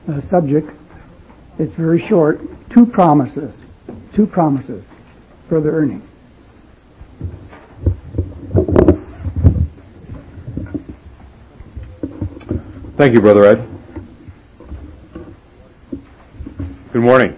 subject. It's very short. Two promises. Brother Ernie. Thank you, Brother Ed. Good morning.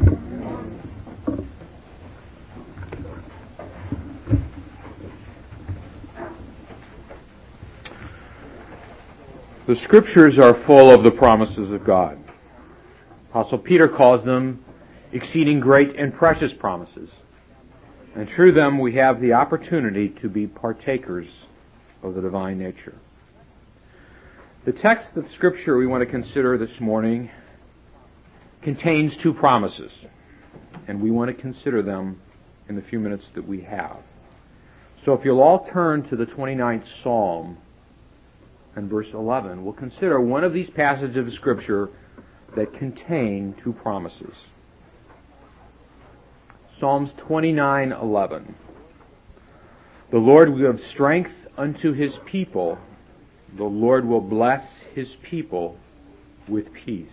The Scriptures are full of the promises of God. Apostle Peter calls them exceeding great and precious promises. And through them we have the opportunity to be partakers of the divine nature. The text of Scripture we want to consider this morning contains two promises, and we want to consider them in the few minutes that we have. So if you'll all turn to the 29th Psalm and verse 11, we'll consider one of these passages of Scripture that contain two promises. Psalms 29:11. The Lord will give strength unto His people. The Lord will bless His people with peace.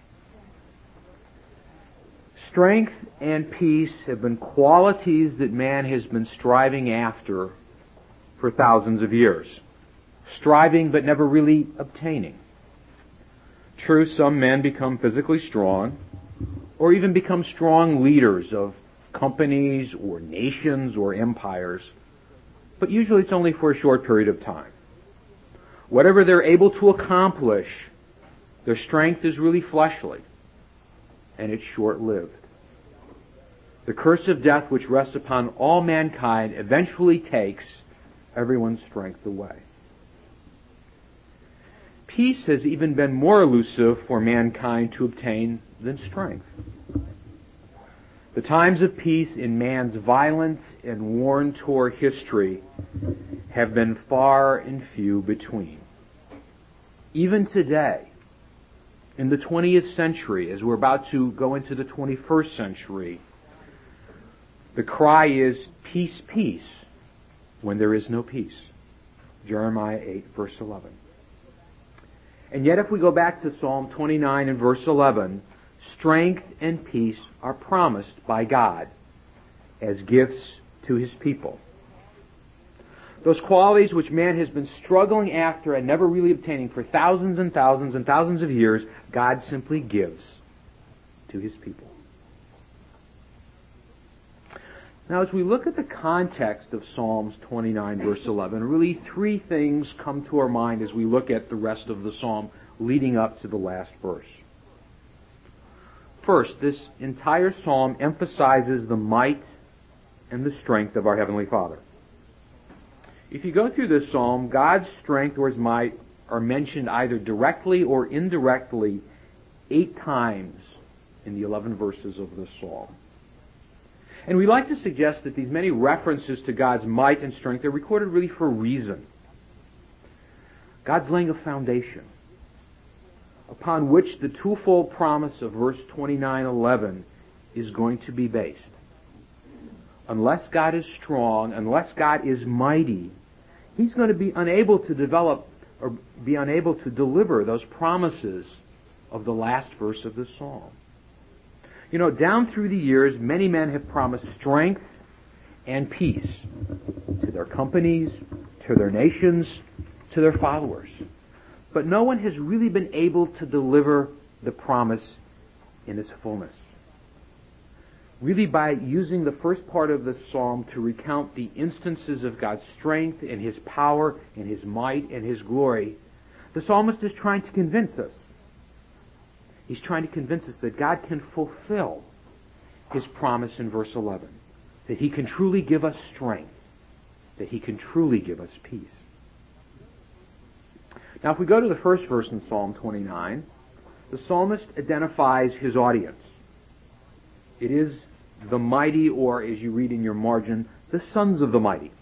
Strength and peace have been qualities that man has been striving after for thousands of years. Striving but never really obtaining. True, some men become physically strong or even become strong leaders of companies or nations or empires, but usually it's only for a short period of time. Whatever they're able to accomplish, their strength is really fleshly, and it's short-lived. The curse of death which rests upon all mankind eventually takes everyone's strength away. Peace has even been more elusive for mankind to obtain than strength. The times of peace in man's violent and war-torn history have been far and few between. Even today, in the 20th century, as we're about to go into the 21st century, the cry is, peace, peace, when there is no peace. Jeremiah 8, verse 11. And yet if we go back to Psalm 29 and verse 11, strength and peace are promised by God as gifts to His people. Those qualities which man has been struggling after and never really obtaining for thousands and thousands and thousands of years, God simply gives to His people. Now, as we look at the context of Psalms 29, verse 11, really three things come to our mind as we look at the rest of the psalm leading up to the last verse. First, this entire psalm emphasizes the might and the strength of our Heavenly Father. If you go through this psalm, God's strength or His might are mentioned either directly or indirectly 8 times in the 11 verses of this psalm. And we like to suggest that these many references to God's might and strength are recorded really for a reason. God's laying a foundation upon which the twofold promise of verse 29:11 is going to be based. Unless God is strong, unless God is mighty, He's going to be unable to develop or be unable to deliver those promises of the last verse of this psalm. You know, down through the years, many men have promised strength and peace to their companies, to their nations, to their followers. But no one has really been able to deliver the promise in its fullness. Really, by using the first part of the psalm to recount the instances of God's strength and His power and His might and His glory, the psalmist is trying to convince us. He's trying to convince us that God can fulfill His promise in verse 11, that He can truly give us strength, that He can truly give us peace. Now, if we go to the first verse in Psalm 29, the psalmist identifies his audience. It is the mighty, or as you read in your margin, the sons of the mighty.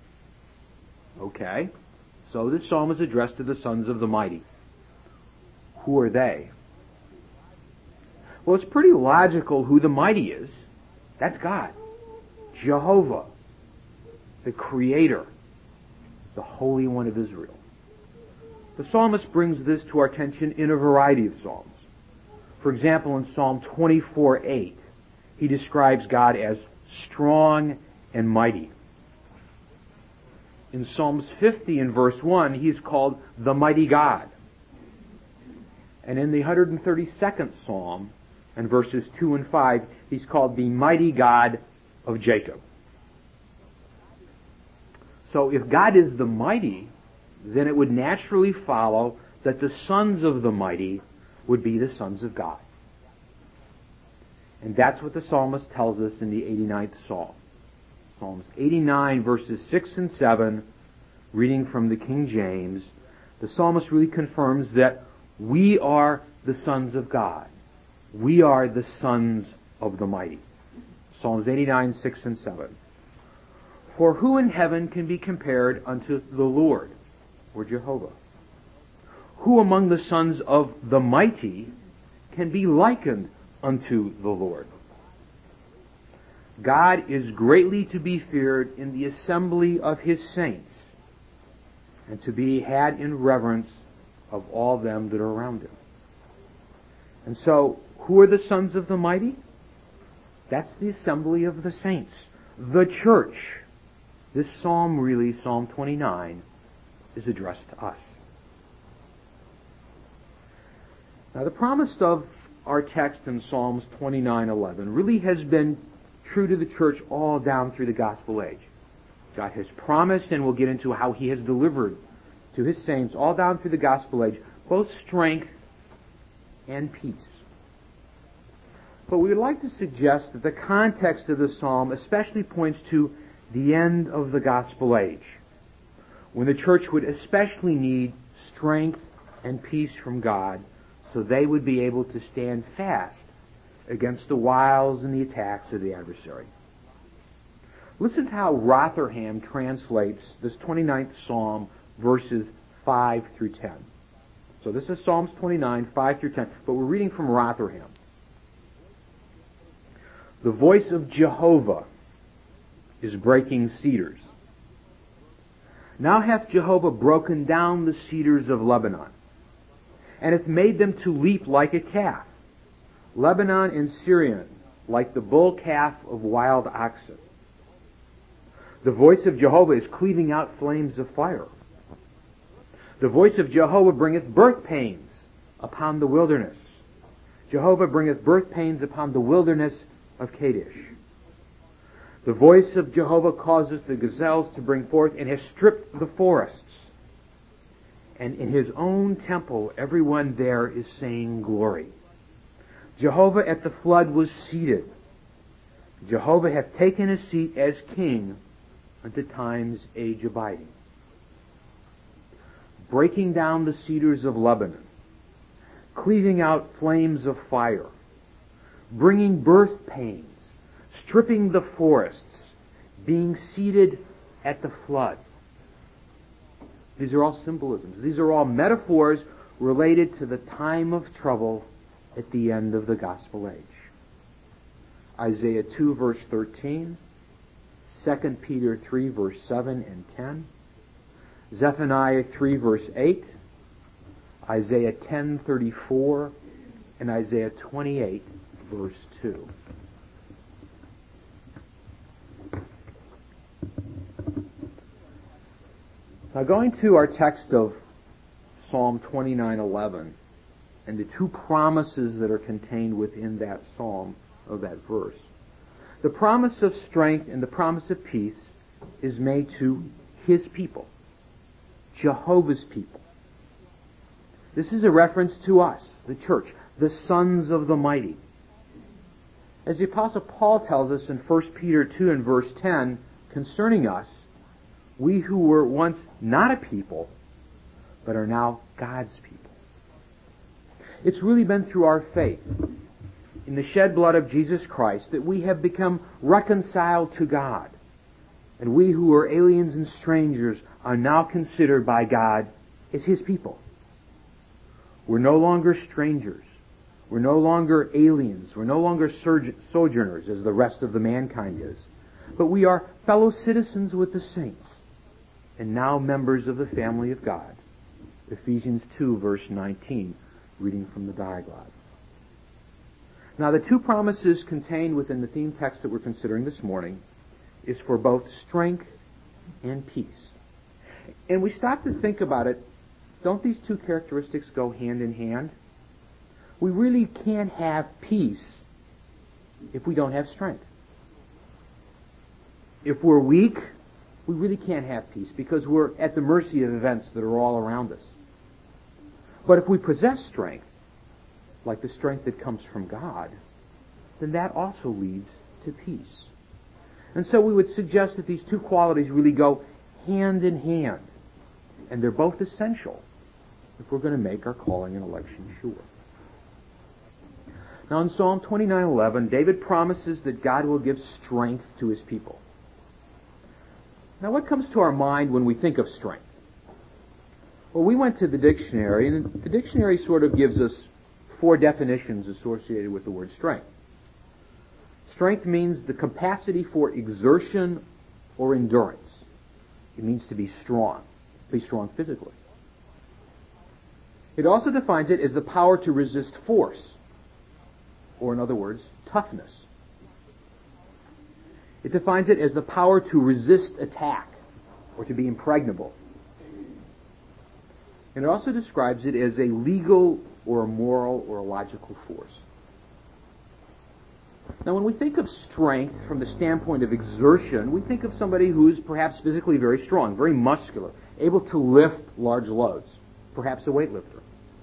Okay, so this psalm is addressed to the sons of the mighty. Who are they? Well, it's pretty logical who the mighty is. That's God. Jehovah, the Creator, the Holy One of Israel. The psalmist brings this to our attention in a variety of psalms. For example, in Psalm 24:8, he describes God as strong and mighty. In Psalms 50 and verse 1, he is called the mighty God. And in the 132nd Psalm, and verses 2 and 5, he's called the mighty God of Jacob. So if God is the mighty, then it would naturally follow that the sons of the mighty would be the sons of God. And that's what the psalmist tells us in the 89th Psalm. Psalms 89 verses 6 and 7, reading from the King James, the psalmist really confirms that we are the sons of God. We are the sons of the mighty. Psalms 89, 6 and 7. For who in heaven can be compared unto the Lord, or Jehovah? Who among the sons of the mighty can be likened unto the Lord? God is greatly to be feared in the assembly of his saints, and to be had in reverence of all them that are around him. And so, who are the sons of the mighty? That's the assembly of the saints, the church. This psalm really, Psalm 29, is addressed to us. Now, the promise of our text in Psalms 29:11 really has been true to the church all down through the gospel age. God has promised, and we'll get into how he has delivered to his saints all down through the gospel age, both strength and peace. But we would like to suggest that the context of the psalm especially points to the end of the gospel age, when the church would especially need strength and peace from God, so they would be able to stand fast against the wiles and the attacks of the adversary. Listen to how Rotherham translates this 29th Psalm, verses 5 through 10. So this is Psalms 29, 5 through 10, but we're reading from Rotherham. The voice of Jehovah is breaking cedars. Now hath Jehovah broken down the cedars of Lebanon, and hath made them to leap like a calf, Lebanon and Syrian, like the bull calf of wild oxen. The voice of Jehovah is cleaving out flames of fire. The voice of Jehovah bringeth birth pains upon the wilderness. Jehovah bringeth birth pains upon the wilderness of Kadesh. The voice of Jehovah causeth the gazelles to bring forth, and has stripped the forests. And in his own temple everyone there is saying glory. Jehovah at the flood was seated. Jehovah hath taken his seat as king unto time's age abiding. Breaking down the cedars of Lebanon, cleaving out flames of fire, bringing birth pains, stripping the forests, being seated at the flood. These are all symbolisms. These are all metaphors related to the time of trouble at the end of the gospel age. Isaiah 2 verse 13, 2 Peter 3 verse 7 and 10, Zephaniah 3 verse 8, Isaiah 10:34, and Isaiah 28 verse 2. Now, going to our text of Psalm 29:11 and the two promises that are contained within that psalm, of that verse. The promise of strength and the promise of peace is made to his people, Jehovah's people. This is a reference to us, the church, the sons of the mighty. As the Apostle Paul tells us in 1 Peter 2 and verse 10 concerning us, we who were once not a people, but are now God's people. It's really been through our faith in the shed blood of Jesus Christ that we have become reconciled to God. And we who were aliens and strangers are now considered by God as his people. We're no longer strangers. We're no longer aliens. We're no longer sojourners as the rest of the mankind is. But we are fellow citizens with the saints, and now members of the family of God. Ephesians 2 verse 19, reading from the Dialogue. Now, the two promises contained within the theme text that we're considering this morning is for both strength and peace. And we stop to think about it, don't these two characteristics go hand in hand? We really can't have peace if we don't have strength. If we're weak, we really can't have peace because we're at the mercy of events that are all around us. But if we possess strength, like the strength that comes from God, then that also leads to peace. And so we would suggest that these two qualities really go hand in hand. And they're both essential if we're going to make our calling and election sure. Now in Psalm 29:11, David promises that God will give strength to his people. Now what comes to our mind when we think of strength? Well, we went to the dictionary, and the dictionary sort of gives us 4 definitions associated with the word strength. Strength means the capacity for exertion or endurance. It means to be strong physically. It also defines it as the power to resist force, or in other words, toughness. It defines it as the power to resist attack, or to be impregnable. And it also describes it as a legal or a moral or a logical force. Now, when we think of strength from the standpoint of exertion, we think of somebody who's perhaps physically very strong, very muscular, able to lift large loads, perhaps a weightlifter.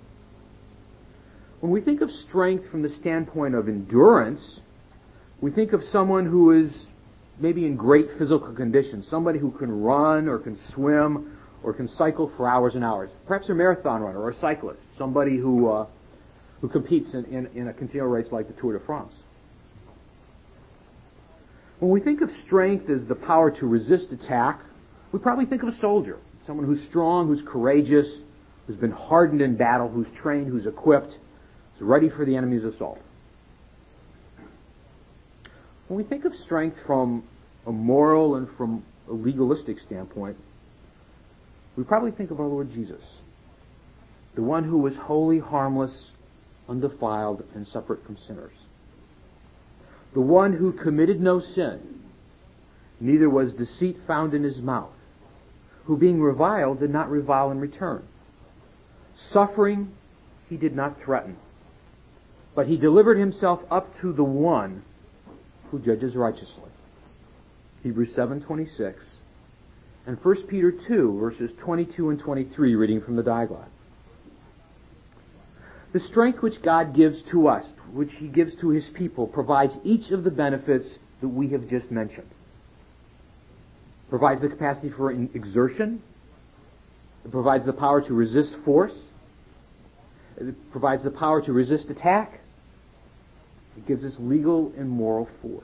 When we think of strength from the standpoint of endurance, we think of someone who is maybe in great physical condition, somebody who can run or can swim or can cycle for hours and hours. Perhaps a marathon runner or a cyclist, somebody who competes in a continual race like the Tour de France. When we think of strength as the power to resist attack, we probably think of a soldier, someone who's strong, who's courageous, who's been hardened in battle, who's trained, who's equipped, who's ready for the enemy's assault. When we think of strength from a moral and from a legalistic standpoint, we probably think of our Lord Jesus, the one who was holy, harmless, undefiled, and separate from sinners. The one who committed no sin, neither was deceit found in his mouth, who being reviled did not revile in return. Suffering he did not threaten, but he delivered himself up to the one who judges righteously. Hebrews 7:26 and 1 Peter 2, verses 22 and 23, reading from the Diaglott. The strength which God gives to us, which he gives to his people, provides each of the benefits that we have just mentioned. It provides the capacity for exertion. It provides the power to resist force. It provides the power to resist attack. It gives us legal and moral force.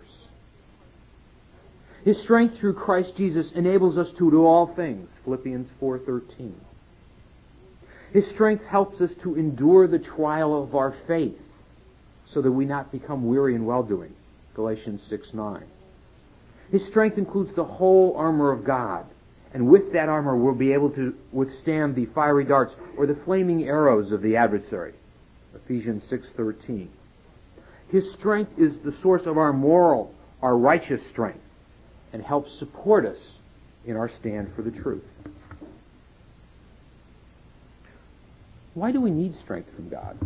His strength through Christ Jesus enables us to do all things, Philippians 4:13. His strength helps us to endure the trial of our faith so that we not become weary in well-doing, Galatians 6:9. His strength includes the whole armor of God, and with that armor we'll be able to withstand the fiery darts or the flaming arrows of the adversary, Ephesians 6:13. His strength is the source of our moral, our righteous strength, and helps support us in our stand for the truth. Why do we need strength from God?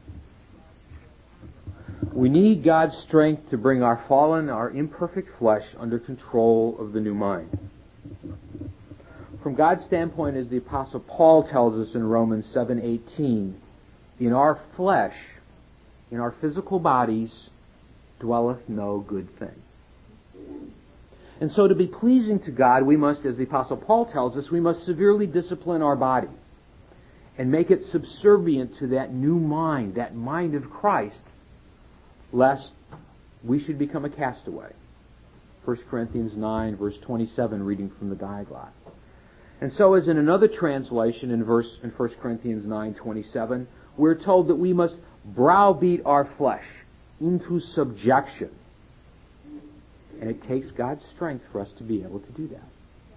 We need God's strength to bring our fallen, our imperfect flesh under control of the new mind. From God's standpoint, as the Apostle Paul tells us in Romans 7:18, in our flesh, in our physical bodies, dwelleth no good thing. And so to be pleasing to God, we must, as the Apostle Paul tells us, we must severely discipline our body and make it subservient to that new mind, that mind of Christ, lest we should become a castaway. 1 Corinthians 9, verse 27, reading from the Diaglott. And so as in another translation in 1 Corinthians 9:27, we're told that we must browbeat our flesh into subjection. And it takes God's strength for us to be able to do that.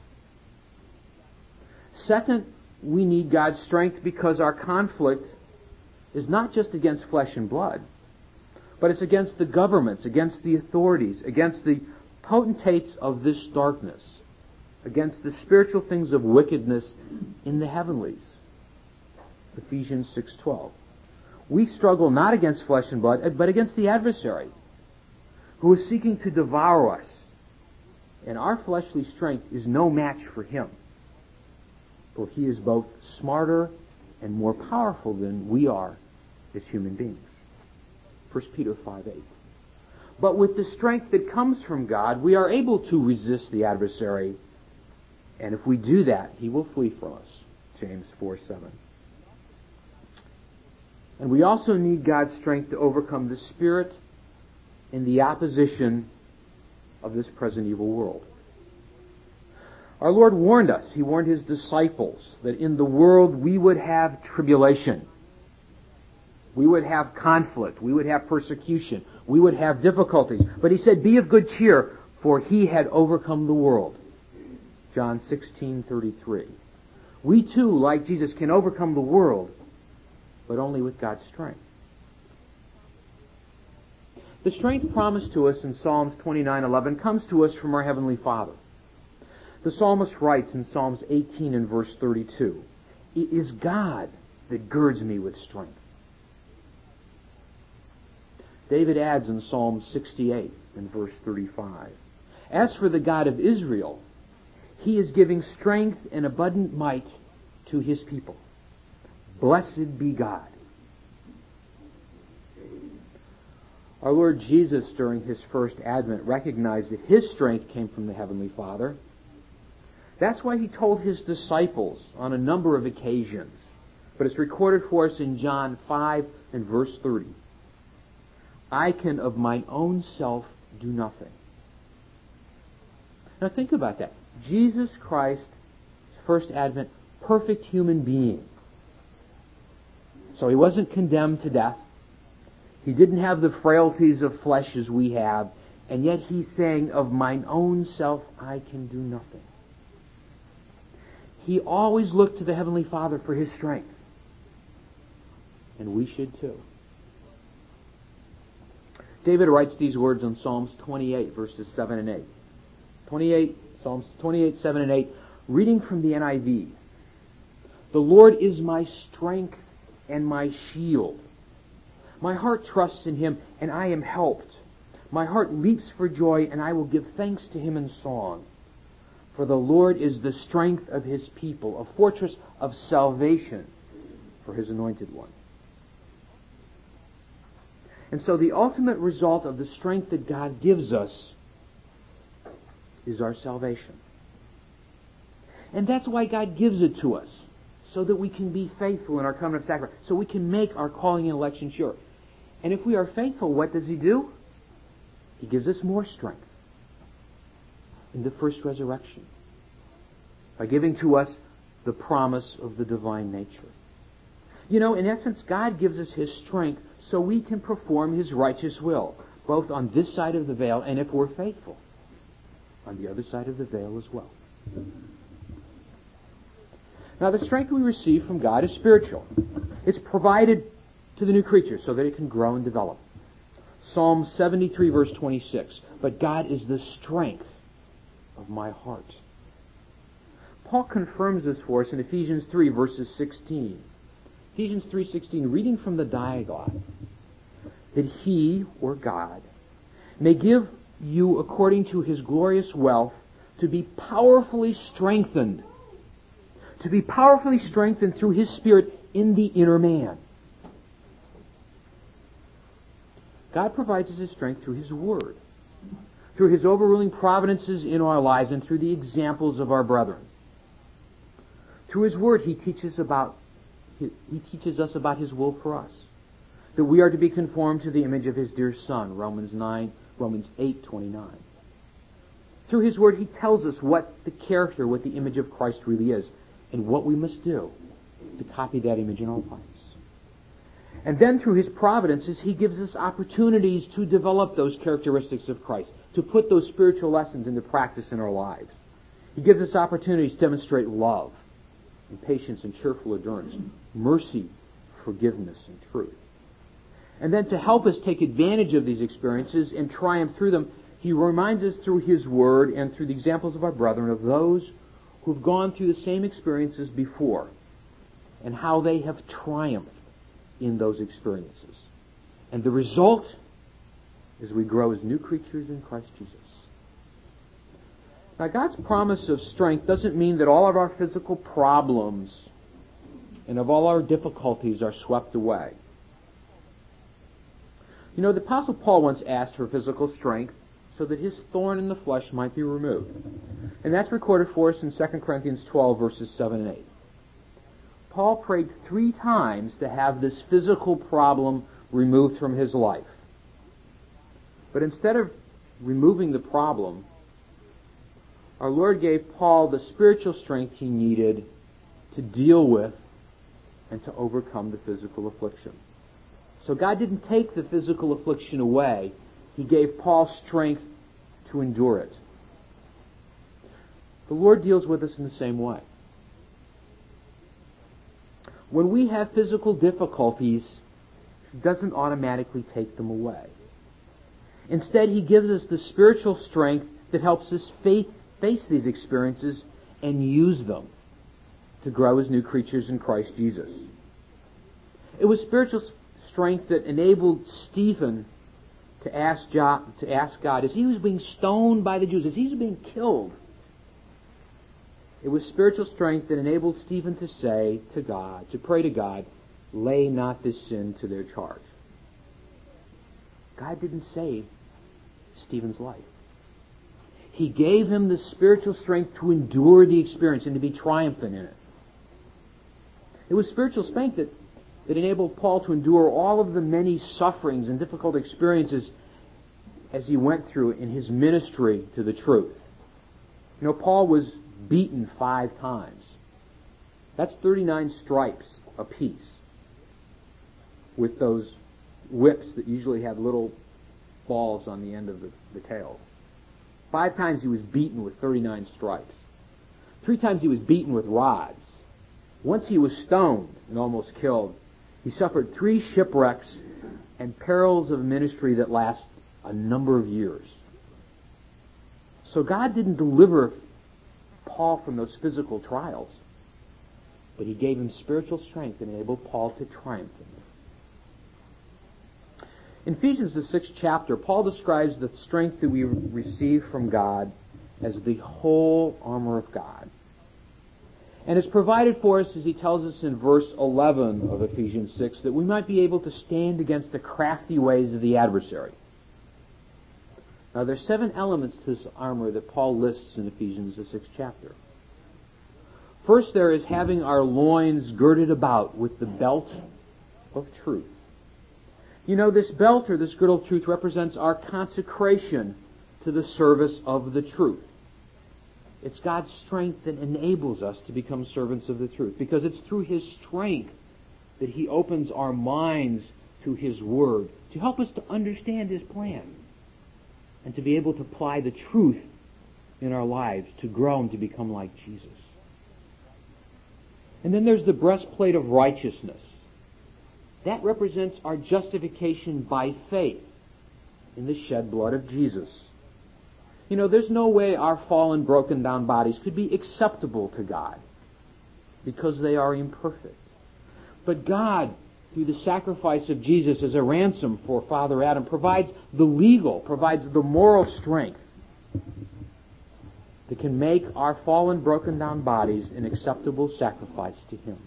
Second, we need God's strength because our conflict is not just against flesh and blood, but it's against the governments, against the authorities, against the potentates of this darkness, against the spiritual things of wickedness in the heavenlies. Ephesians 6:12. We struggle not against flesh and blood, but against the adversary, who is seeking to devour us. And our fleshly strength is no match for him, for he is both smarter and more powerful than we are as human beings. 1 Peter 5:8. But with the strength that comes from God, we are able to resist the adversary, and if we do that, he will flee from us. James 4:7. And we also need God's strength to overcome the spirit and the opposition of this present evil world. Our Lord warned us, He warned His disciples, that in the world we would have tribulation. We would have conflict. We would have persecution. We would have difficulties. But He said, be of good cheer, for He had overcome the world. John 16:33. We too, like Jesus, can overcome the world, but only with God's strength. The strength promised to us in Psalms 29:11 comes to us from our Heavenly Father. The psalmist writes in Psalms 18 and verse 32, it is God that girds me with strength. David adds in Psalm 68 and verse 35, as for the God of Israel, He is giving strength and abundant might to His people. Blessed be God. Our Lord Jesus, during His first advent, recognized that His strength came from the Heavenly Father. That's why He told His disciples on a number of occasions, but it's recorded for us in John 5 and verse 30, I can of mine own self do nothing. Now think about that. Jesus Christ, first advent, perfect human being. So He wasn't condemned to death. He didn't have the frailties of flesh as we have, and yet He's saying, of mine own self I can do nothing. He always looked to the Heavenly Father for His strength. And we should too. David writes these words in Psalms 28, verses 7 and 8. Psalms 28, 7 and 8, reading from the NIV. The Lord is my strength and my shield. My heart trusts in Him, and I am helped. My heart leaps for joy, and I will give thanks to Him in song. For the Lord is the strength of His people, a fortress of salvation for His anointed one. And so the ultimate result of the strength that God gives us is our salvation. And that's why God gives it to us, so that we can be faithful in our covenant sacrifice, so we can make our calling and election sure. And if we are faithful, what does He do? He gives us more strength in the first resurrection by giving to us the promise of the divine nature. You know, in essence, God gives us His strength so we can perform His righteous will, both on this side of the veil and, if we're faithful, on the other side of the veil as well. Now, the strength we receive from God is spiritual. It's provided to the new creature so that it can grow and develop. Psalm 73, verse 26, but God is the strength of my heart. Paul confirms this for us in Ephesians 3, verses 16. Ephesians 3:16, reading from the Diaglott, that He, or God, may give you according to His glorious wealth to be powerfully strengthened. To be powerfully strengthened through His Spirit in the inner man. God provides us His strength through His Word, through His overruling providences in our lives, and through the examples of our brethren. Through His Word, He teaches us about His will for us, that we are to be conformed to the image of His dear Son, Romans 8:29. Through His Word, He tells us what the image of Christ really is, and what we must do to copy that image in our lives. And then through His providences, He gives us opportunities to develop those characteristics of Christ, to put those spiritual lessons into practice in our lives. He gives us opportunities to demonstrate love, and patience and cheerful endurance, mercy, forgiveness, and truth. And then to help us take advantage of these experiences and triumph through them, he reminds us through his word and through the examples of our brethren of those who've gone through the same experiences before and how they have triumphed in those experiences. And the result is we grow as new creatures in Christ Jesus. Now, God's promise of strength doesn't mean that all of our physical problems and of all our difficulties are swept away. You know, the Apostle Paul once asked for physical strength so that his thorn in the flesh might be removed. And that's recorded for us in 2 Corinthians 12, verses 7 and 8. Paul prayed 3 times to have this physical problem removed from his life. But instead of removing the problem, our Lord gave Paul the spiritual strength he needed to deal with and to overcome the physical affliction. So God didn't take the physical affliction away. He gave Paul strength to endure it. The Lord deals with us in the same way. When we have physical difficulties, He doesn't automatically take them away. Instead, He gives us the spiritual strength that helps us face these experiences and use them to grow as new creatures in Christ Jesus. It was spiritual strength that enabled Stephen to ask God, as he was being stoned by the Jews, as he was being killed, it was spiritual strength that enabled Stephen to say to God, to pray to God, lay not this sin to their charge. God didn't save Stephen's life. He gave him the spiritual strength to endure the experience and to be triumphant in it. It was spiritual strength that enabled Paul to endure all of the many sufferings and difficult experiences as he went through in his ministry to the truth. You know, Paul was beaten 5 times. That's 39 stripes apiece, with those whips that usually have little balls on the end of the tails. 5 times he was beaten with 39 stripes. 3 times he was beaten with rods. Once he was stoned and almost killed. He suffered 3 shipwrecks and perils of ministry that last a number of years. So God didn't deliver Paul from those physical trials, but He gave him spiritual strength and enabled Paul to triumph in them. In Ephesians, the 6th chapter, Paul describes the strength that we receive from God as the whole armor of God. And it's provided for us, as he tells us in verse 11 of Ephesians 6, that we might be able to stand against the crafty ways of the adversary. Now, there's 7 elements to this armor that Paul lists in Ephesians, the 6th chapter. First, there is having our loins girded about with the belt of truth. You know, this belt or this girdle of truth represents our consecration to the service of the truth. It's God's strength that enables us to become servants of the truth, because it's through His strength that He opens our minds to His Word to help us to understand His plan and to be able to apply the truth in our lives to grow and to become like Jesus. And then there's the breastplate of righteousness. That represents our justification by faith in the shed blood of Jesus. You know, there's no way our fallen, broken down bodies could be acceptable to God because they are imperfect. But God, through the sacrifice of Jesus as a ransom for Father Adam, provides the moral strength that can make our fallen, broken down bodies an acceptable sacrifice to Him.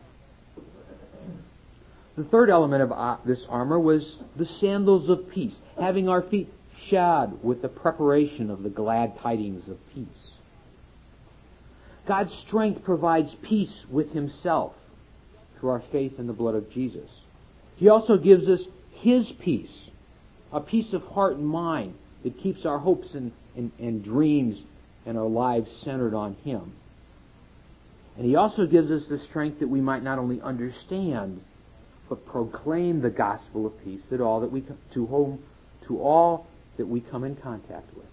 The third element of this armor was the sandals of peace, having our feet shod with the preparation of the glad tidings of peace. God's strength provides peace with Himself through our faith in the blood of Jesus. He also gives us His peace, a peace of heart and mind that keeps our hopes and dreams and our lives centered on Him. And He also gives us the strength that we might not only understand, but proclaim the gospel of peace to all that we come in contact with.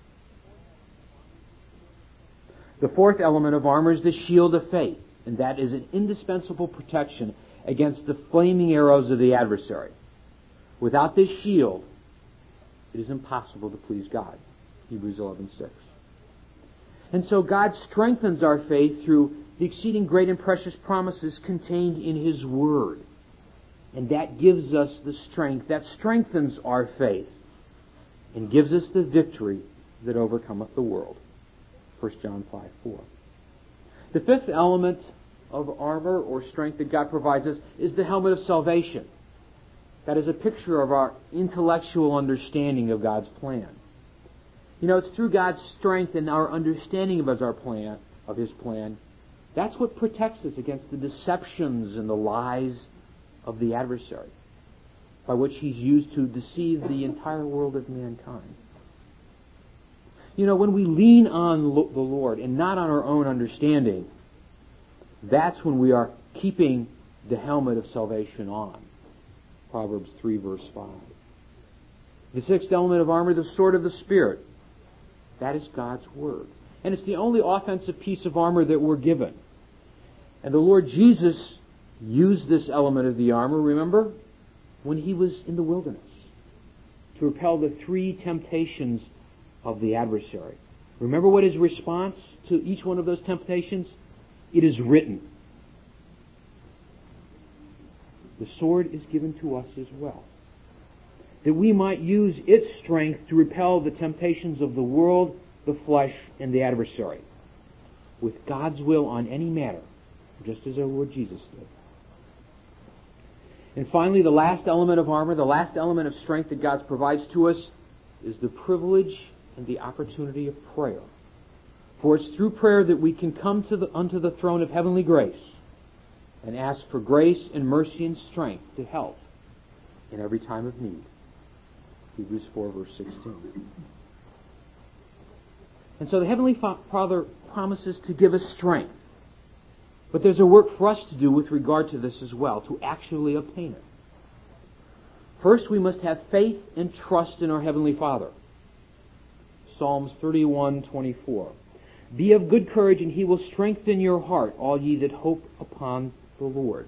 The fourth element of armor is the shield of faith, and that is an indispensable protection against the flaming arrows of the adversary. Without this shield, it is impossible to please God. Hebrews 11:6. And so God strengthens our faith through the exceeding great and precious promises contained in His Word. And that gives us the strength, that strengthens our faith and gives us the victory that overcometh the world. 1 John 5:4. The fifth element of armor or strength that God provides us is the helmet of salvation. That is a picture of our intellectual understanding of God's plan. You know, it's through God's strength and our understanding of His plan, that's what protects us against the deceptions and the lies of the adversary, by which he's used to deceive the entire world of mankind. You know, when we lean on the Lord and not on our own understanding, that's when we are keeping the helmet of salvation on. Proverbs 3 verse 5. The sixth element of armor, the sword of the Spirit. That is God's Word. And it's the only offensive piece of armor that we're given. And the Lord Jesus used this element of the armor, remember, when He was in the wilderness to repel the three temptations of the adversary. Remember what His response to each one of those temptations? It is written. The sword is given to us as well, that we might use its strength to repel the temptations of the world, the flesh, and the adversary, with God's will on any matter, just as our Lord Jesus did. And finally, the last element of armor, the last element of strength that God provides to us, is the privilege and the opportunity of prayer. For it's through prayer that we can come unto the throne of heavenly grace and ask for grace and mercy and strength to help in every time of need. Hebrews 4 verse 16. And so the Heavenly Father promises to give us strength. But there's a work for us to do with regard to this as well, to actually obtain it. First, we must have faith and trust in our Heavenly Father. Psalms 31:24. Be of good courage, and He will strengthen your heart, all ye that hope upon the Lord.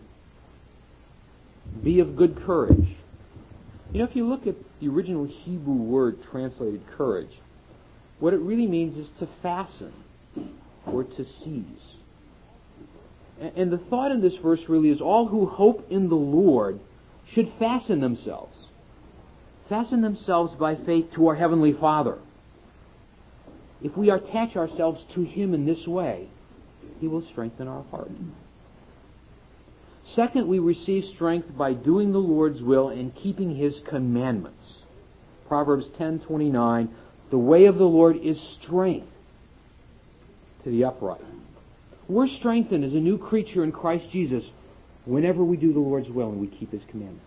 Be of good courage. You know, if you look at the original Hebrew word translated courage, what it really means is to fasten or to seize. And the thought in this verse really is all who hope in the Lord should fasten themselves by faith to our Heavenly Father. If we attach ourselves to Him in this way, He will strengthen our heart. Second, we receive strength by doing the Lord's will and keeping His commandments. Proverbs 10:29, the way of the Lord is strength to the upright. We're strengthened as a new creature in Christ Jesus whenever we do the Lord's will and we keep His commandments.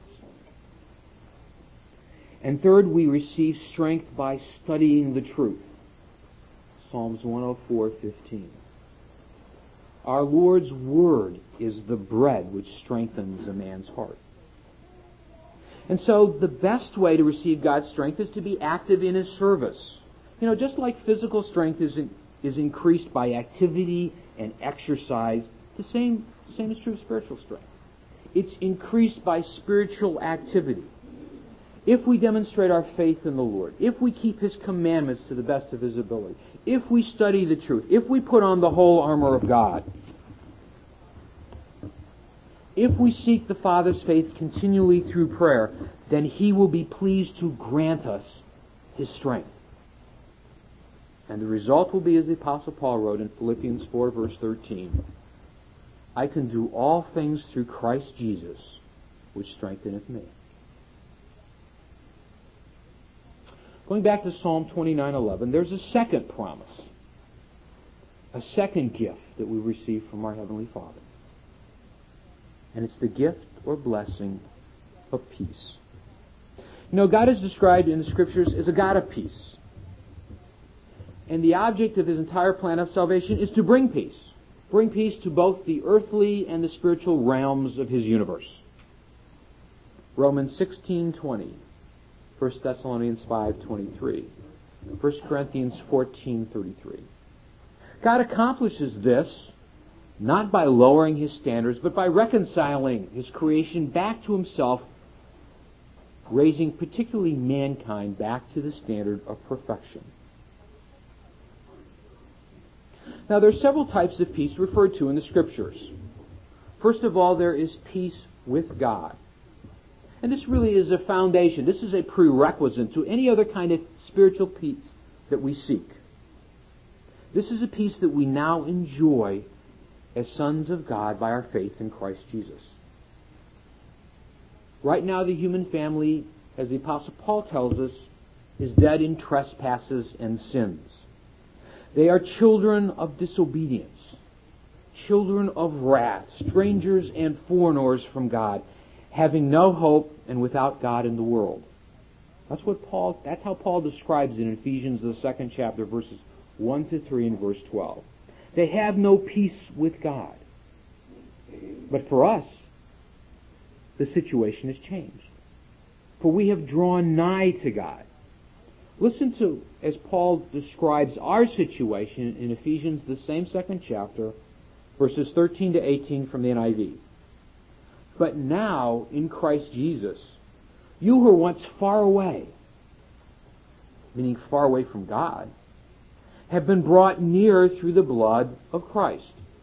And third, we receive strength by studying the truth. Psalms 104:15. Our Lord's Word is the bread which strengthens a man's heart. And so the best way to receive God's strength is to be active in His service. You know, just like physical strength is increased by activity and exercise, the same is true of spiritual strength. It's increased by spiritual activity. If we demonstrate our faith in the Lord, if we keep His commandments to the best of His ability, if we study the truth, if we put on the whole armor of God, if we seek the Father's faith continually through prayer, then He will be pleased to grant us His strength. And the result will be, as the Apostle Paul wrote in Philippians 4 verse 13, I can do all things through Christ Jesus, which strengtheneth me. Going back to Psalm 29:11, there's a second promise, a second gift that we receive from our Heavenly Father. And it's the gift or blessing of peace. You know, God is described in the Scriptures as a God of peace. And the object of His entire plan of salvation is to bring peace. Bring peace to both the earthly and the spiritual realms of His universe. Romans 16:20. 1 Thessalonians 5:23, 1 Corinthians 14:33. God accomplishes this not by lowering His standards, but by reconciling His creation back to Himself raising particularly mankind back to the standard of perfection. Now, there are several types of peace referred to in the Scriptures. First of all, there is peace with God. And this really is a foundation. This is a prerequisite to any other kind of spiritual peace that we seek. This is a peace that we now enjoy as sons of God by our faith in Christ Jesus. Right now, the human family, as the Apostle Paul tells us, is dead in trespasses and sins. They are children of disobedience, children of wrath, strangers and foreigners from God, having no hope and without God in the world. That's how Paul describes it in Ephesians, the 2nd chapter, verses 1 to 3 and verse 12. They have no peace with God. But for us, the situation has changed. For we have drawn nigh to God. Listen to, as Paul describes our situation in Ephesians, the same 2nd chapter, verses 13 to 18 from the NIV. But now, in Christ Jesus, you who were once far away, meaning far away from God, have been brought near through the blood of Christ.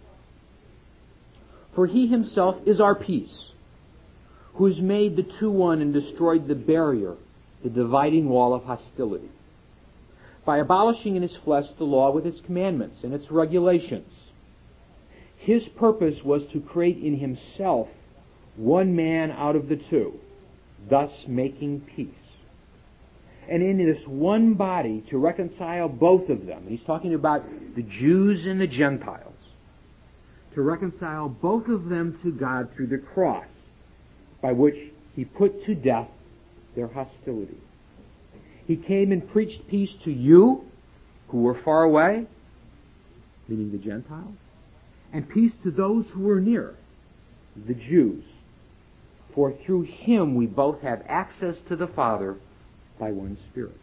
For he himself is our peace, who has made the two one and destroyed the barrier, the dividing wall of hostility, by abolishing in his flesh the law with its commandments and its regulations. His purpose was to create in himself one man out of the two, thus making peace. And in this one body to reconcile both of them. And he's talking about the Jews and the Gentiles. To reconcile both of them to God through the cross, by which he put to death their hostility. He came and preached peace to you who were far away, meaning the Gentiles, and peace to those who were near, the Jews. For through him we both have access to the Father by one Spirit.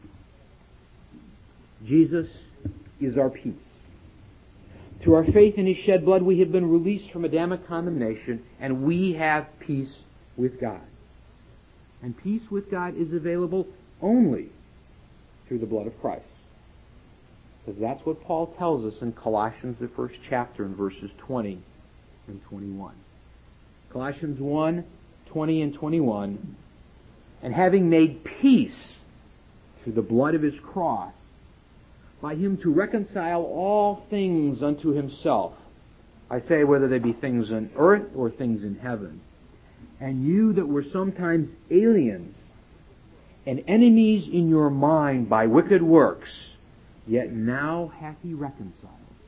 Jesus is our peace. Through our faith in his shed blood, we have been released from Adamic condemnation, and we have peace with God. And peace with God is available only through the blood of Christ. Because that's what Paul tells us in Colossians, the 1st chapter, in verses 20 and 21. Colossians 1, 20 and 21. And having made peace through the blood of his cross, by him to reconcile all things unto himself. I say whether they be things on earth or things in heaven. And you that were sometimes aliens and enemies in your mind by wicked works, yet now hath he reconciled.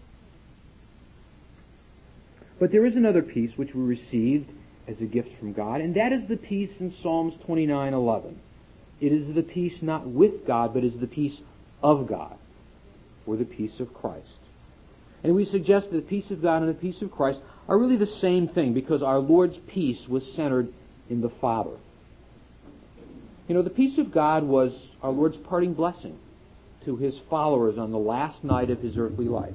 But there is another peace which we received as a gift from God, and that is the peace in Psalms 29:11. It is the peace not with God, but is the peace of God, or the peace of Christ. And we suggest that the peace of God and the peace of Christ are really the same thing, because our Lord's peace was centered in the Father. You know, the peace of God was our Lord's parting blessing to his followers on the last night of his earthly life.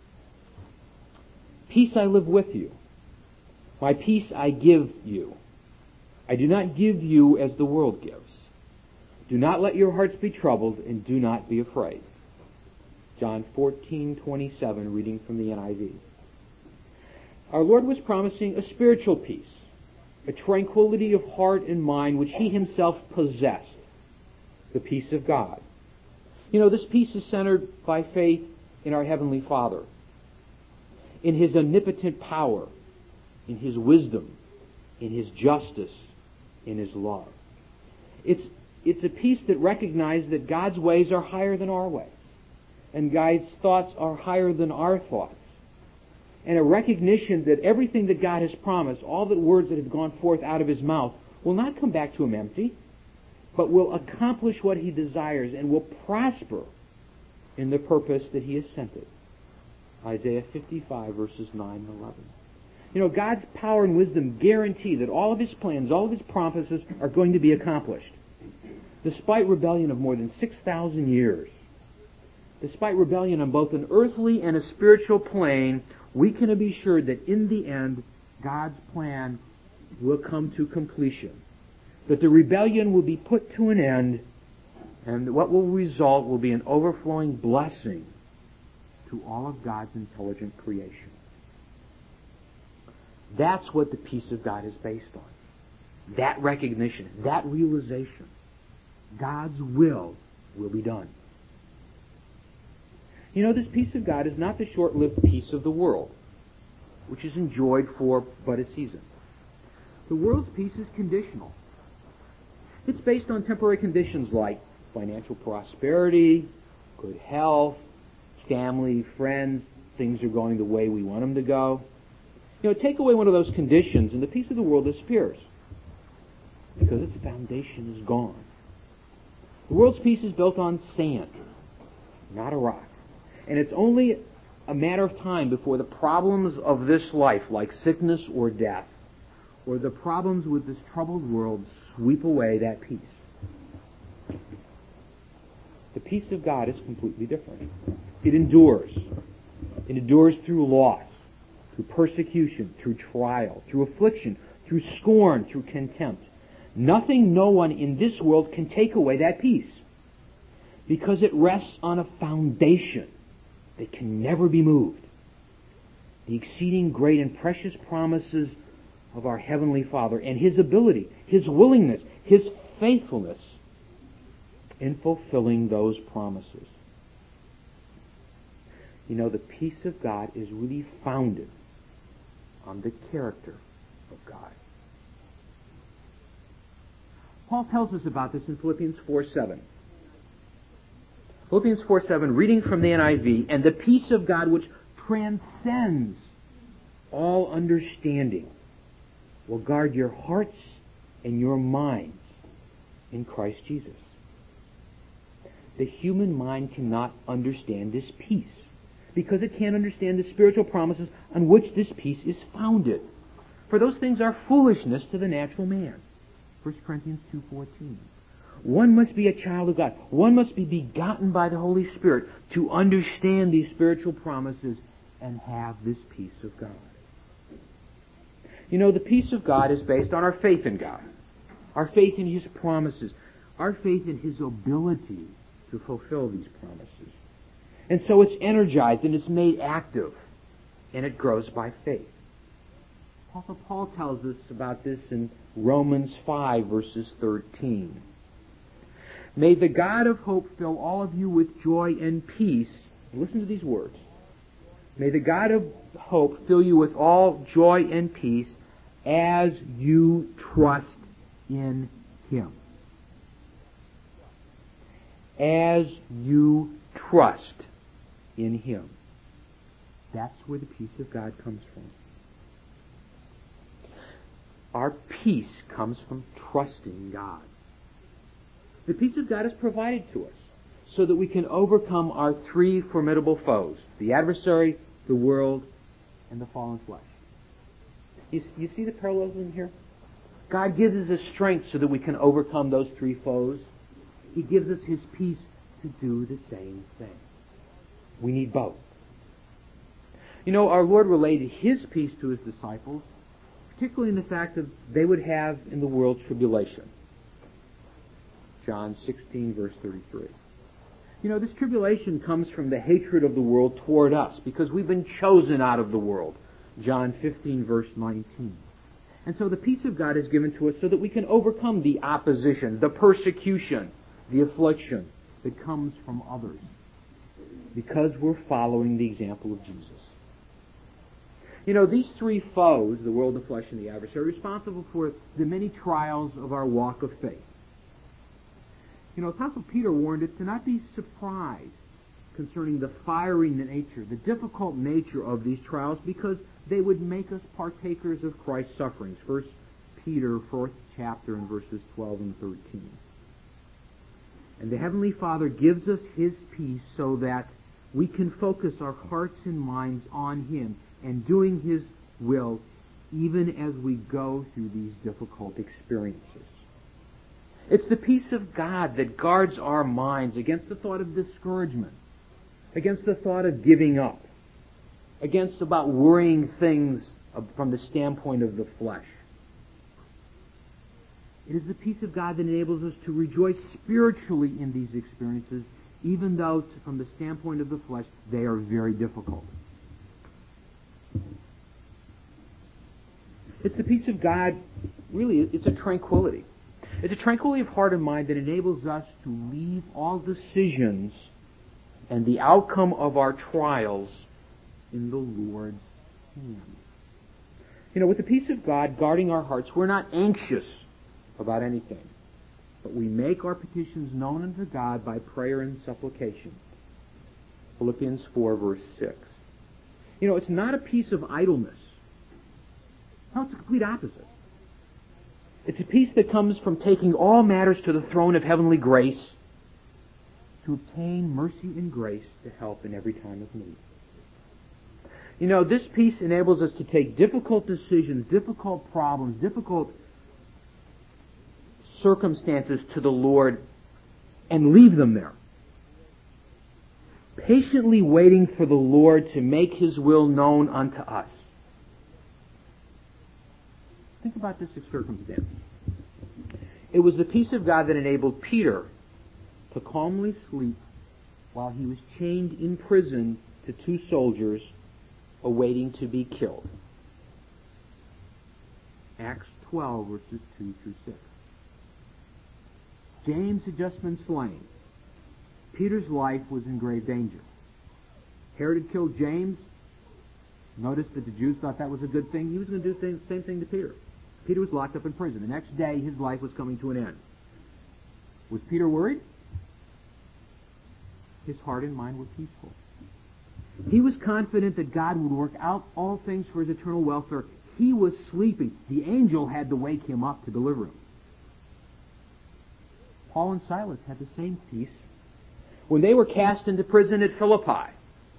Peace I live with you. My peace I give you. I do not give you as the world gives. Do not let your hearts be troubled, and do not be afraid. John 14:27, reading from the NIV. Our Lord was promising a spiritual peace, a tranquility of heart and mind which he himself possessed, the peace of God. You know, this peace is centered by faith in our Heavenly Father, in his omnipotent power, in his wisdom, in his justice, in his love. It's a peace that recognizes that God's ways are higher than our ways, and God's thoughts are higher than our thoughts, and a recognition that everything that God has promised, all the words that have gone forth out of his mouth, will not come back to him empty, but will accomplish what he desires and will prosper in the purpose that he has sent it. Isaiah 55, verses 9 and 11. You know, God's power and wisdom guarantee that all of his plans, all of his promises are going to be accomplished. Despite rebellion of more than 6,000 years, despite rebellion on both an earthly and a spiritual plane, we can be sure that in the end, God's plan will come to completion. that the rebellion will be put to an end, and what will result will be an overflowing blessing to all of God's intelligent creation. That's what the peace of God is based on. That recognition, that realization. God's will be done. You know, this peace of God is not the short-lived peace of the world, which is enjoyed for but a season. The world's peace is conditional. It's based on temporary conditions like financial prosperity, good health, family, friends, things are going the way we want them to go. You know, take away one of those conditions and the peace of the world disappears because its foundation is gone. The world's peace is built on sand, not a rock. And it's only a matter of time before the problems of this life, like sickness or death, or the problems with this troubled world, sweep away that peace. The peace of God is completely different. It endures. It endures through loss, through persecution, through trial, through affliction, through scorn, through contempt. Nothing, no one in this world can take away that peace, because it rests on a foundation that can never be moved. The exceeding great and precious promises of our Heavenly Father and His ability, His willingness, His faithfulness in fulfilling those promises. You know, the peace of God is really founded on the character of God. Paul tells us about this in Philippians 4:7. Philippians 4:7, reading from the NIV, and the peace of God which transcends all understanding will guard your hearts and your minds in Christ Jesus. The human mind cannot understand this peace because it can't understand the spiritual promises on which this peace is founded. For those things are foolishness to the natural man. 1 Corinthians 2:14. One must be a child of God. One must be begotten by the Holy Spirit to understand these spiritual promises and have this peace of God. You know, the peace of God is based on our faith in God, our faith in His promises, our faith in His ability to fulfill these promises. And so it's energized and it's made active, and it grows by faith. Apostle Paul tells us about this in Romans 5, verses 13. May the God of hope fill all of you with joy and peace. Listen to these words. May the God of hope fill you with all joy and peace as you trust in Him. As you trust in Him. That's where the peace of God comes from. Our peace comes from trusting God. The peace of God is provided to us so that we can overcome our three formidable foes: the adversary, the world, and the fallen flesh. You see the parallelism here? God gives us a strength so that we can overcome those three foes. He gives us His peace to do the same thing. We need both. You know, our Lord related His peace to His disciples, particularly in the fact that they would have in the world tribulation. John 16, verse 33. You know, this tribulation comes from the hatred of the world toward us because we've been chosen out of the world. John 15, verse 19. And so the peace of God is given to us so that we can overcome the opposition, the persecution, the affliction that comes from others because we're following the example of Jesus. You know, these three foes, the world, the flesh, and the adversary, are responsible for the many trials of our walk of faith. You know, Apostle Peter warned us to not be surprised concerning the fiery nature, the difficult nature of these trials, because they would make us partakers of Christ's sufferings. 1 Peter, 4th chapter, and verses 12 and 13. And the Heavenly Father gives us His peace so that we can focus our hearts and minds on Him and doing His will even as we go through these difficult experiences. It's the peace of God that guards our minds against the thought of discouragement, against the thought of giving up, against about worrying things from the standpoint of the flesh. It is the peace of God that enables us to rejoice spiritually in these experiences, even though, from the standpoint of the flesh, they are very difficult. It's the peace of God, really, it's a tranquility. It's a tranquility of heart and mind that enables us to leave all decisions and the outcome of our trials in the Lord's hands. With the peace of God guarding our hearts, we're not anxious about anything, but we make our petitions known unto God by prayer and supplication. Philippians 4, verse 6. It's not a peace of idleness. No, it's the complete opposite. It's a peace that comes from taking all matters to the throne of heavenly grace to obtain mercy and grace to help in every time of need. This peace enables us to take difficult decisions, difficult problems, difficult circumstances to the Lord and leave them there. Patiently waiting for the Lord to make His will known unto us. Think about this circumstance. It was the peace of God that enabled Peter to calmly sleep while he was chained in prison to two soldiers awaiting to be killed. Acts 12, verses 2 through 6. James had just been slain. Peter's life was in grave danger. Herod had killed James. Notice that the Jews thought that was a good thing. He was going to do the same thing to Peter. Peter was locked up in prison. The next day, his life was coming to an end. Was Peter worried? His heart and mind were peaceful. He was confident that God would work out all things for his eternal welfare. He was sleeping. The angel had to wake him up to deliver him. Paul and Silas had the same peace when they were cast into prison at Philippi.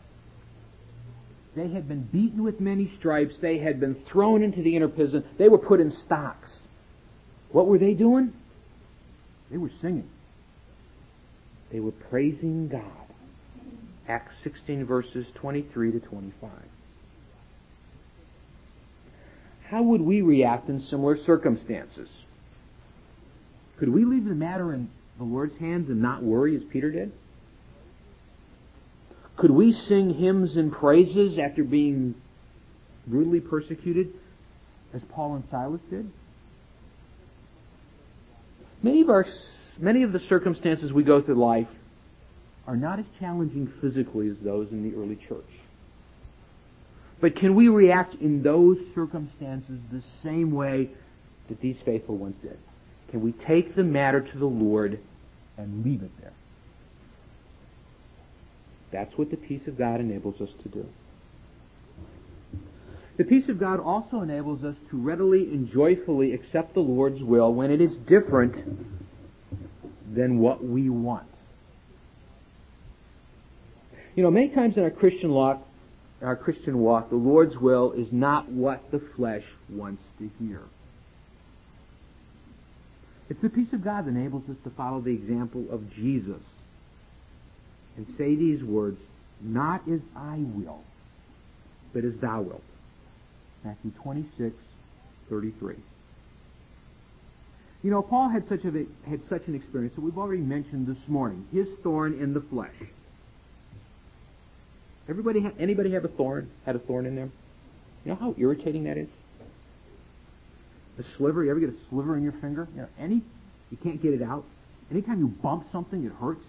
They had been beaten with many stripes. They had been thrown into the inner prison. They were put in stocks. What were they doing? They were singing. They were praising God. Acts 16, verses 23 to 25. How would we react in similar circumstances? Could we leave the matter in the Lord's hands and not worry as Peter did? Could we sing hymns and praises after being brutally persecuted as Paul and Silas did? Many of the circumstances we go through life are not as challenging physically as those in the early church. But can we react in those circumstances the same way that these faithful ones did? Can we take the matter to the Lord and leave it there? That's what the peace of God enables us to do. The peace of God also enables us to readily and joyfully accept the Lord's will when it is different than what we want. Many times in our Christian walk, the Lord's will is not what the flesh wants to hear. It's the peace of God that enables us to follow the example of Jesus and say these words, "Not as I will, but as thou wilt." Matthew 26:33. Paul had such an experience that we've already mentioned this morning. His thorn in the flesh. Anybody have a thorn? Had a thorn in there? You know how irritating that is? A sliver. You ever get a sliver in your finger? You can't get it out. Anytime you bump something, it hurts.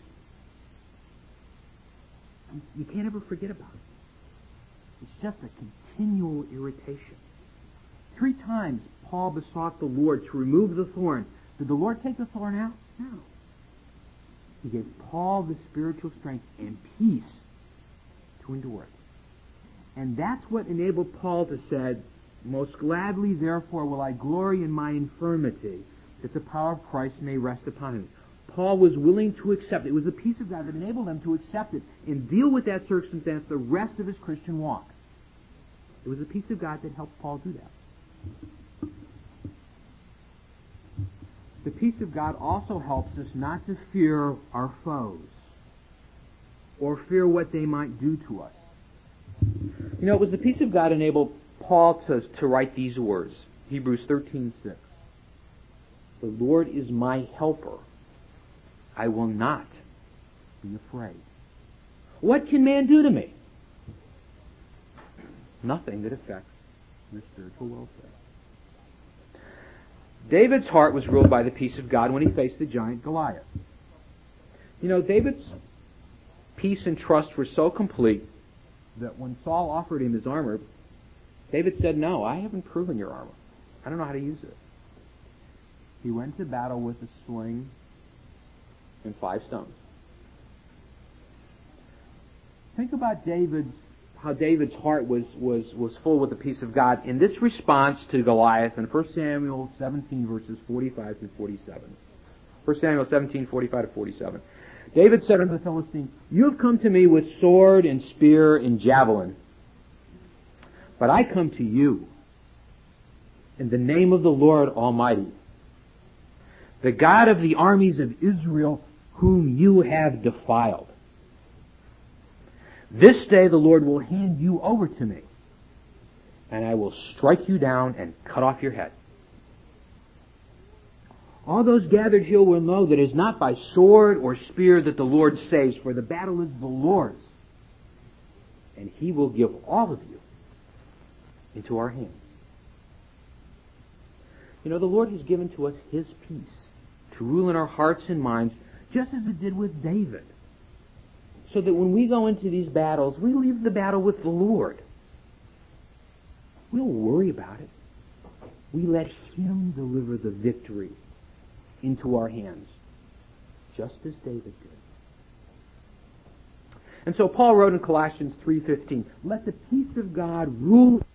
You can't ever forget about it. It's just a continual irritation. 3 times Paul besought the Lord to remove the thorn. Did the Lord take the thorn out? No. He gave Paul the spiritual strength and peace to endure it. And that's what enabled Paul to say, "Most gladly, therefore, will I glory in my infirmity, that the power of Christ may rest upon me." Paul was willing to accept it. It was the peace of God that enabled him to accept it and deal with that circumstance the rest of his Christian walk. It was the peace of God that helped Paul do that. The peace of God also helps us not to fear our foes or fear what they might do to us. It was the peace of God enabled Paul to write these words, Hebrews 13:6. The Lord is my helper. I will not be afraid. What can man do to me? Nothing that affects your spiritual welfare. David's heart was ruled by the peace of God when he faced the giant Goliath. You know, David's peace and trust were so complete that when Saul offered him his armor, David said, "No, I haven't proven your armor. I don't know how to use it." He went to battle with a sling and 5 stones. Think about how David's heart was full with the peace of God in this response to Goliath in 1 Samuel 17, verses 45 through 47. 1 Samuel 17, 45 to 47. David said unto the Philistine, "You have come to me with sword and spear and javelin, but I come to you in the name of the Lord Almighty, the God of the armies of Israel, whom you have defiled. This day the Lord will hand you over to me, and I will strike you down and cut off your head. All those gathered here will know that it is not by sword or spear that the Lord saves, for the battle is the Lord's, and He will give all of you into our hands." You know, the Lord has given to us His peace to rule in our hearts and minds, just as it did with David, so that when we go into these battles, we leave the battle with the Lord. We don't worry about it. We let Him deliver the victory into our hands, just as David did. And so Paul wrote in Colossians 3:15, "Let the peace of God rule